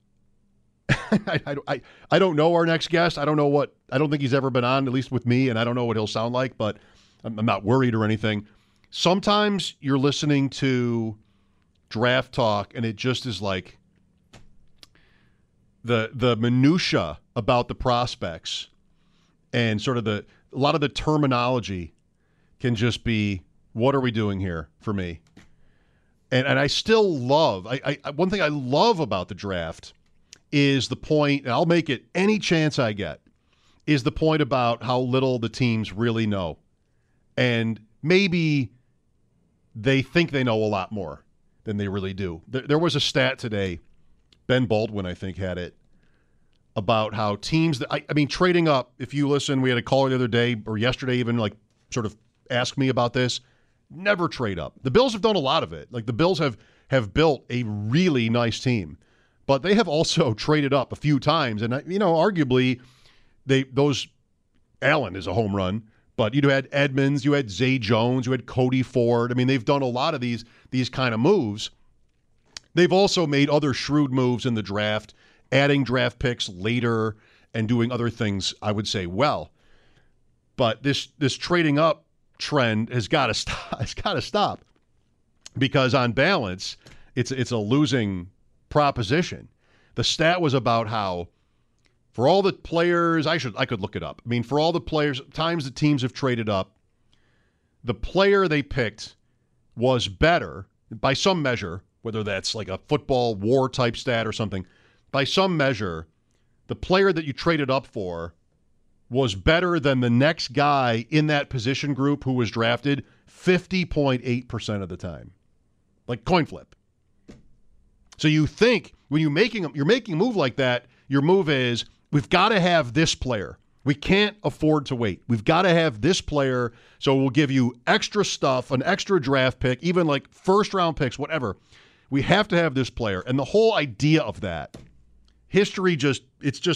I, I, I, I don't know our next guest. I don't know what, I don't think he's ever been on, at least with me, and I don't know what he'll sound like, but I'm, I'm not worried or anything. Sometimes you're listening to draft talk, and it just is like the the minutia about the prospects and sort of the, a lot of the terminology can just be, what are we doing here for me? And and I still love, I, I one thing I love about the draft is the point, and I'll make it any chance I get, is the point about how little the teams really know. And maybe they think they know a lot more than they really do. There, there was a stat today, Ben Baldwin, I think, had it, about how teams, that I, I mean, trading up, if you listen, we had a caller the other day, or yesterday even, like, sort of ask me about this. Never trade up. The Bills have done a lot of it. Like the Bills have have built a really nice team, but they have also traded up a few times. And you know, arguably, they those Allen is a home run, but you had Edmonds, you had Zay Jones, you had Cody Ford. I mean, they've done a lot of these these kind of moves. They've also made other shrewd moves in the draft, adding draft picks later and doing other things, I would say, well. But this this trading up trend has got to stop. It's got to stop because on balance, it's it's a losing proposition. The stat was about how for all the players, I should I could look it up. I mean, for all the players, times the teams have traded up, the player they picked was better by some measure, whether that's like a football war type stat or something. By some measure, the player that you traded up for was better than the next guy in that position group who was drafted fifty point eight percent of the time. Like coin flip. So you think when you're making you're making a move like that, your move is we've got to have this player. We can't afford to wait. We've got to have this player, so we'll give you extra stuff, an extra draft pick, even like first round picks, whatever. We have to have this player. And the whole idea of that, history just it's just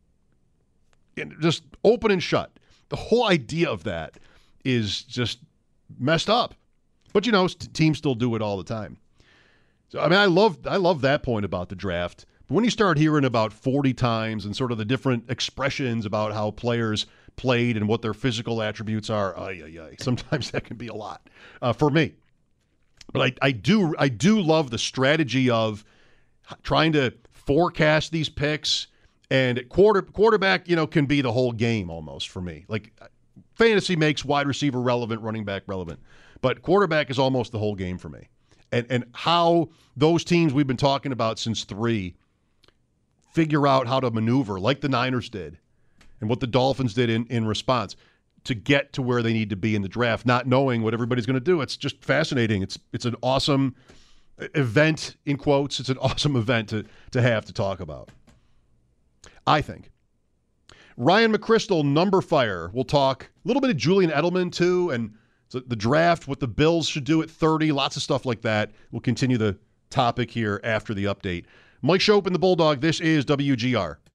just open and shut. The whole idea of that is just messed up. But, you know, teams still do it all the time. So, I mean, I love I love that point about the draft. But when you start hearing about forty times and sort of the different expressions about how players played and what their physical attributes are, ay, ay, ay, sometimes that can be a lot uh, for me. But I, I do I do love the strategy of trying to forecast these picks. And quarter quarterback, you know, can be the whole game almost for me. Like fantasy makes wide receiver relevant, running back relevant. But quarterback is almost the whole game for me. And and how those teams we've been talking about since three figure out how to maneuver like the Niners did and what the Dolphins did in, in response to get to where they need to be in the draft, not knowing what everybody's going to do. It's just fascinating. It's it's an awesome event, in quotes. It's an awesome event to to have to talk about. I think. Ryan McChrystal, number fire. We'll talk a little bit of Julian Edelman, too, and the draft, what the Bills should do at thirty, lots of stuff like that. We'll continue the topic here after the update. Mike Schopp and the Bulldog, this is W G R.